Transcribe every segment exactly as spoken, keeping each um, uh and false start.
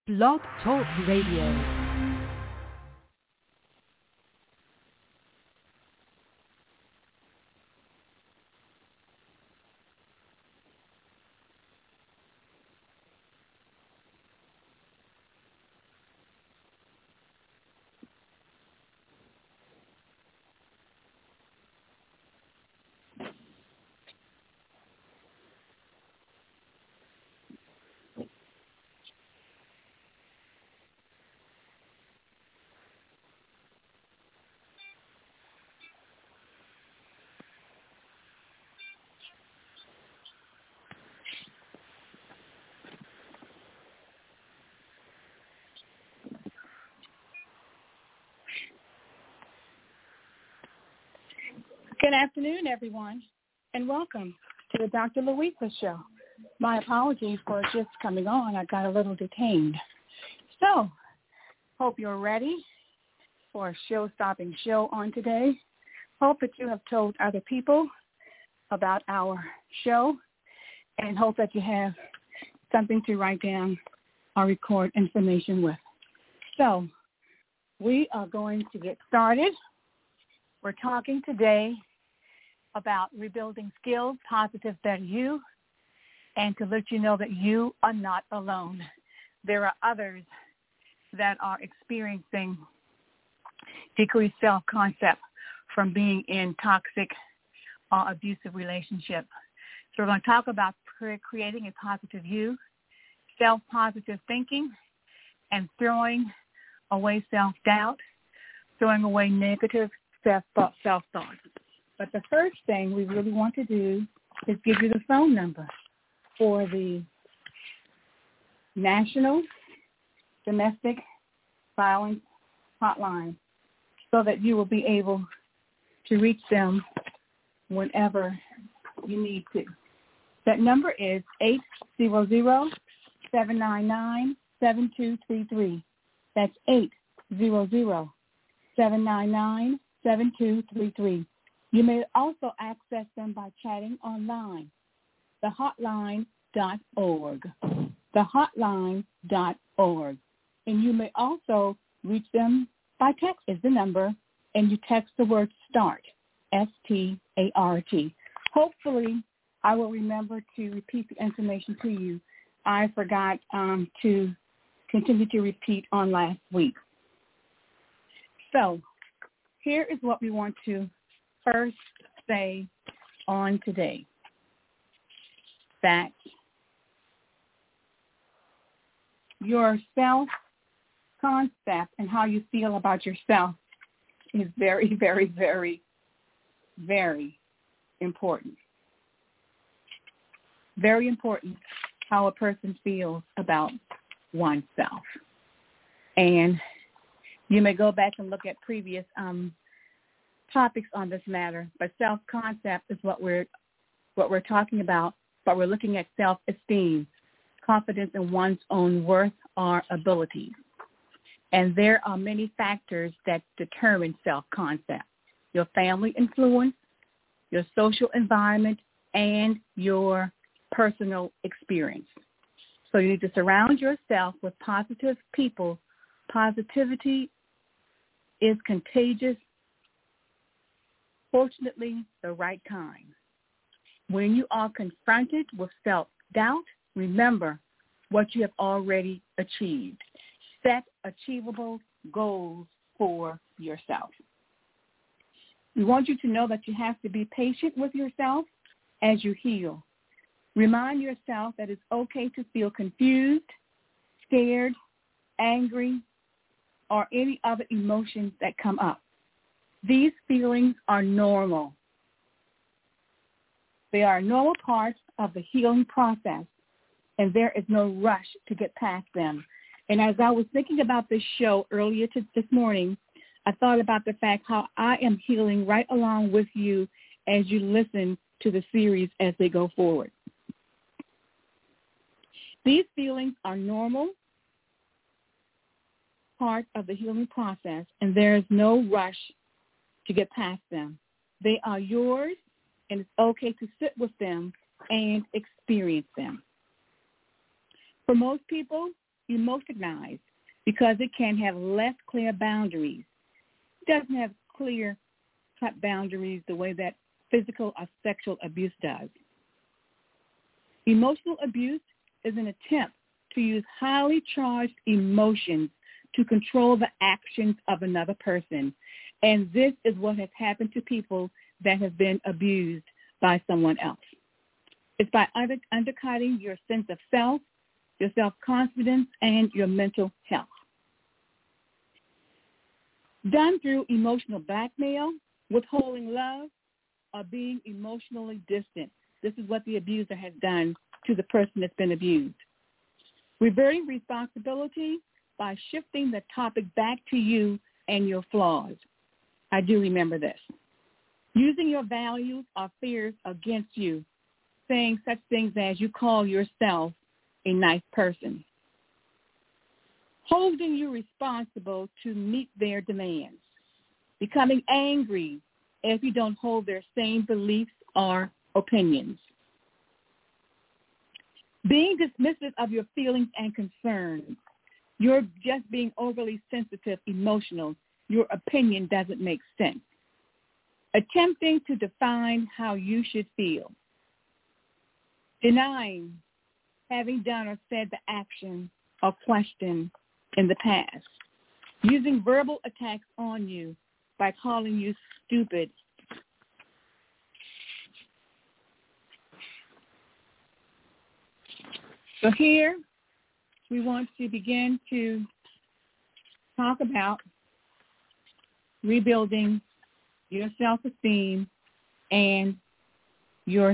Blog Talk Radio. Good afternoon, everyone, and welcome to the Doctor Louisa Show. My apologies for just coming on. I got a little detained. So, hope you're ready for a show-stopping show on today. Hope that you have told other people about our show, and hope that you have something to write down or record information with. So, we are going to get started. We're talking today about rebuilding skills, positive better you, and to let you know that you are not alone. There are others that are experiencing decreased self-concept from being in toxic or abusive relationships. So we're going to talk about creating a positive you, self-positive thinking, and throwing away self-doubt, throwing away negative self-thought, self-thoughts. But the first thing we really want to do is give you the phone number for the National Domestic Violence Hotline so that you will be able to reach them whenever you need to. That number is eight hundred, seven nine nine, seven two three three. That's eight hundred, seven nine nine, seven two three three. You may also access them by chatting online, the hotline dot org, the hotline dot org. And you may also reach them by text is the number, and you text the word START, S T A R T. Hopefully, I will remember to repeat the information to you. I forgot um, to continue to repeat on last week. So here is what we want to first say on today, that your self-concept and how you feel about yourself is very, very, very, very important. Very important how a person feels about oneself. And you may go back and look at previous um, topics on this matter, but self-concept is what we're what we're talking about, but we're looking at self-esteem, confidence in one's own worth or abilities. And there are many factors that determine self-concept: your family influence, your social environment, and your personal experience. So you need to surround yourself with positive people. Positivity is contagious. Fortunately, the right kind. When you are confronted with self-doubt, remember what you have already achieved. Set achievable goals for yourself. We want you to know that you have to be patient with yourself as you heal. Remind yourself that it's okay to feel confused, scared, angry, or any other emotions that come up. These feelings are normal. They are a normal part of the healing process, and there is no rush to get past them. And as I was thinking about this show earlier to, this morning, I thought about the fact how I am healing right along with you as you listen to the series as they go forward. These feelings are normal part of the healing process, and there is no rush to get past them. They are yours, and it's okay to sit with them and experience them. For most people, emotionized because it can have less clear boundaries. It doesn't have clear cut boundaries the way that physical or sexual abuse does. Emotional abuse is an attempt to use highly charged emotions to control the actions of another person. And this is what has happened to people that have been abused by someone else. It's by under, undercutting your sense of self, your self-confidence, and your mental health. Done through emotional blackmail, withholding love, or being emotionally distant. This is what the abuser has done to the person that's been abused. Reverting responsibility by shifting the topic back to you and your flaws. I do remember this. Using your values or fears against you, saying such things as you call yourself a nice person. Holding you responsible to meet their demands. Becoming angry if you don't hold their same beliefs or opinions. Being dismissive of your feelings and concerns. You're just being overly sensitive, emotional. Your opinion doesn't make sense. Attempting to define how you should feel. Denying having done or said the action or question in the past. Using verbal attacks on you by calling you stupid. So here we want to begin to talk about rebuilding your self-esteem and your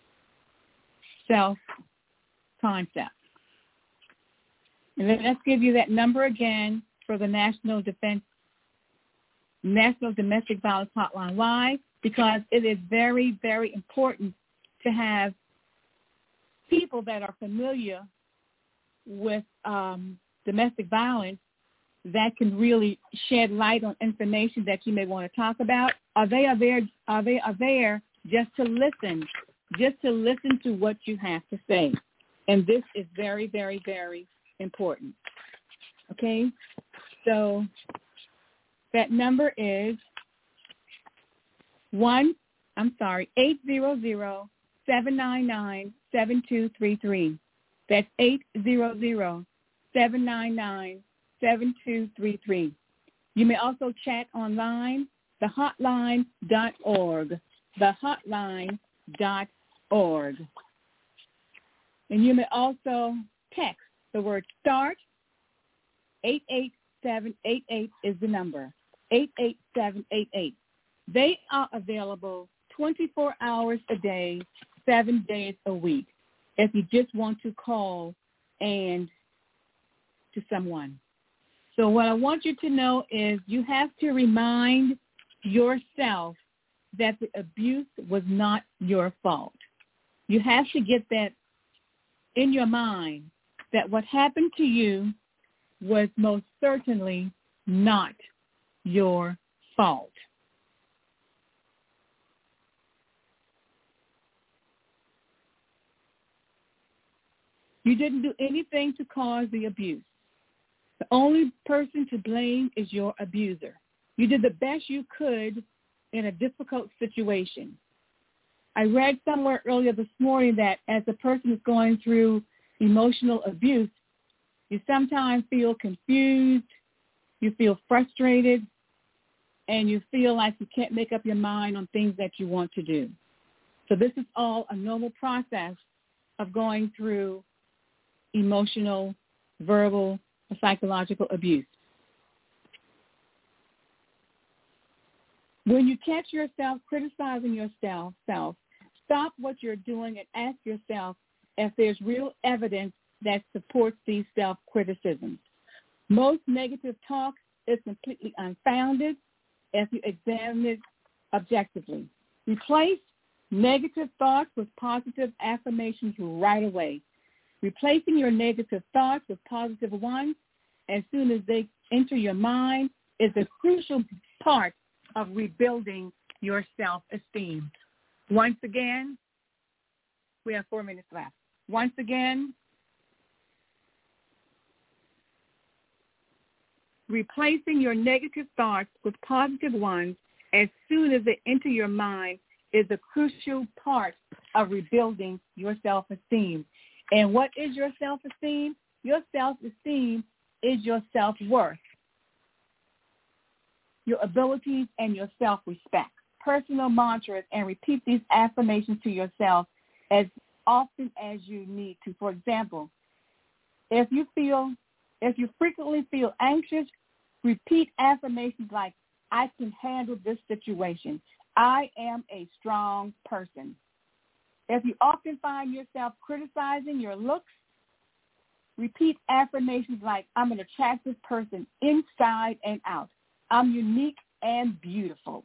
self-concept. And then let's give you that number again for the National Defense, National Domestic Violence Hotline. Why? Because it is very, very important to have people that are familiar with um, domestic violence that can really shed light on information that you may want to talk about. Are they are there? Are they are there just to listen, just to listen to what you have to say? And this is very, very, very important. Okay, so that number is one. I'm sorry, eight zero zero seven nine nine seven two three three. That's eight zero zero seven nine nine seven two three three. You may also chat online, the hotline dot org, the hotline dot org. And you may also text the word START. eight eight seven eight eight is the number, eight eight seven eight eight. They are available twenty-four hours a day, seven days a week, if you just want to call and to someone. So what I want you to know is you have to remind yourself that the abuse was not your fault. You have to get that in your mind, that what happened to you was most certainly not your fault. You didn't do anything to cause the abuse. The only person to blame is your abuser. You did the best you could in a difficult situation. I read somewhere earlier this morning that as a person is going through emotional abuse, you sometimes feel confused, you feel frustrated, and you feel like you can't make up your mind on things that you want to do. So this is all a normal process of going through emotional, verbal, or psychological abuse. When you catch yourself criticizing yourself, self, stop what you're doing and ask yourself if there's real evidence that supports these self-criticisms. Most negative talk is completely unfounded if you examine it objectively. Replace negative thoughts with positive affirmations right away. Replacing your negative thoughts with positive ones as soon as they enter your mind is a crucial part of rebuilding your self-esteem. Once again, we have four minutes left. Once again, Replacing your negative thoughts with positive ones as soon as they enter your mind is a crucial part of rebuilding your self-esteem. And what is your self-esteem? Your self-esteem is your self-worth, your abilities, and your self-respect. Personal mantras, and repeat these affirmations to yourself as often as you need to. For example, if you feel, if you frequently feel anxious, repeat affirmations like, I can handle this situation. I am a strong person. If you often find yourself criticizing your looks, repeat affirmations like, I'm an attractive person inside and out. I'm unique and beautiful.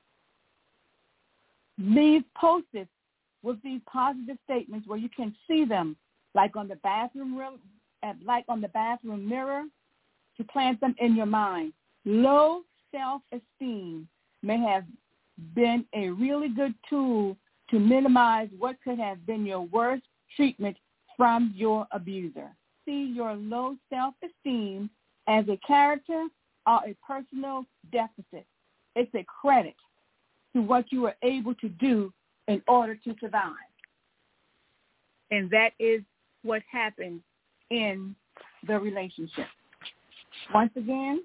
Leave post-its with these positive statements where you can see them, like on the bathroom room, like on the bathroom mirror, to plant them in your mind. Low self-esteem may have been a really good tool to minimize what could have been your worst treatment from your abuser. See your low self-esteem as a character or a personal deficit. It's a credit to what you were able to do in order to survive. And that is what happened in the relationship. Once again,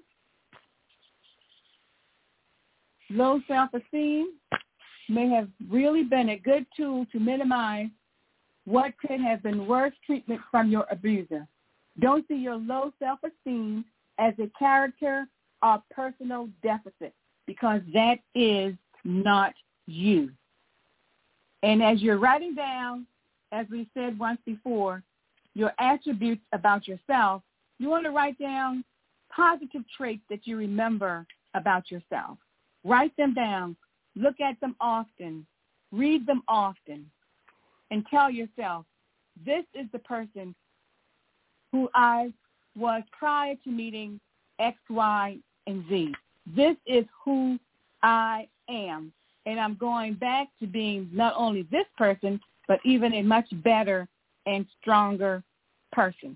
low self-esteem may have really been a good tool to minimize what could have been worse treatment from your abuser. Don't see your low self-esteem as a character or personal deficit, because that is not you. And as you're writing down, as we said once before, your attributes about yourself, you want to write down positive traits that you remember about yourself. Write them down. Look at them often. Read them often. And tell yourself, this is the person who I was prior to meeting X, Y, and Z. This is who I am. And I'm going back to being not only this person, but even a much better and stronger person.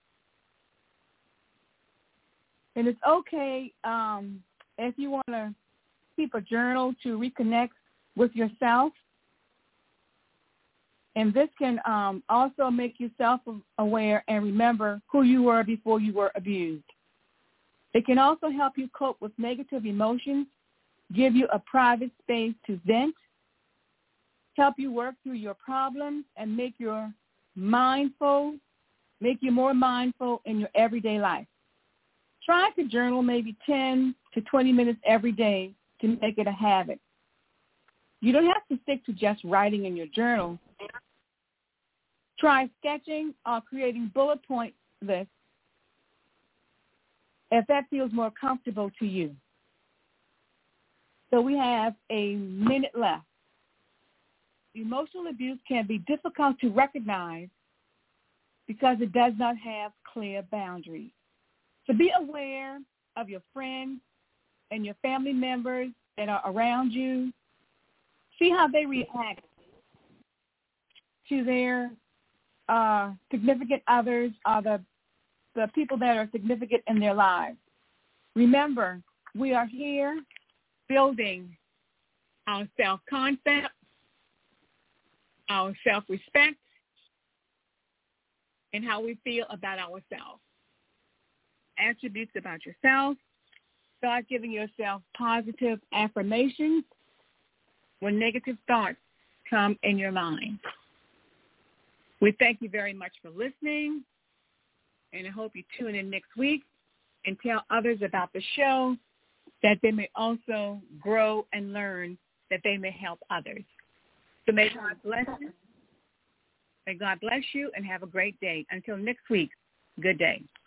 And it's okay um, if you want to keep a journal to reconnect with yourself. And this can um, also make you self-aware and remember who you were before you were abused. It can also help you cope with negative emotions, give you a private space to vent, help you work through your problems, and make you mindful, make you more mindful in your everyday life. Try to journal maybe ten to twenty minutes every day to make it a habit. You don't have to stick to just writing in your journal. Try sketching or creating bullet point lists if that feels more comfortable to you. So we have a minute left. Emotional abuse can be difficult to recognize because it does not have clear boundaries. So be aware of your friends and your family members that are around you. See how they react to their uh, significant others or the, the people that are significant in their lives. Remember, we are here building our self-concept, our self-respect, and how we feel about ourselves. Attributes about yourself. Start giving yourself positive affirmations when negative thoughts come in your mind. We thank you very much for listening, and I hope you tune in next week and tell others about the show that they may also grow and learn, that they may help others. So may God bless you. May God bless you and have a great day. Until next week, good day.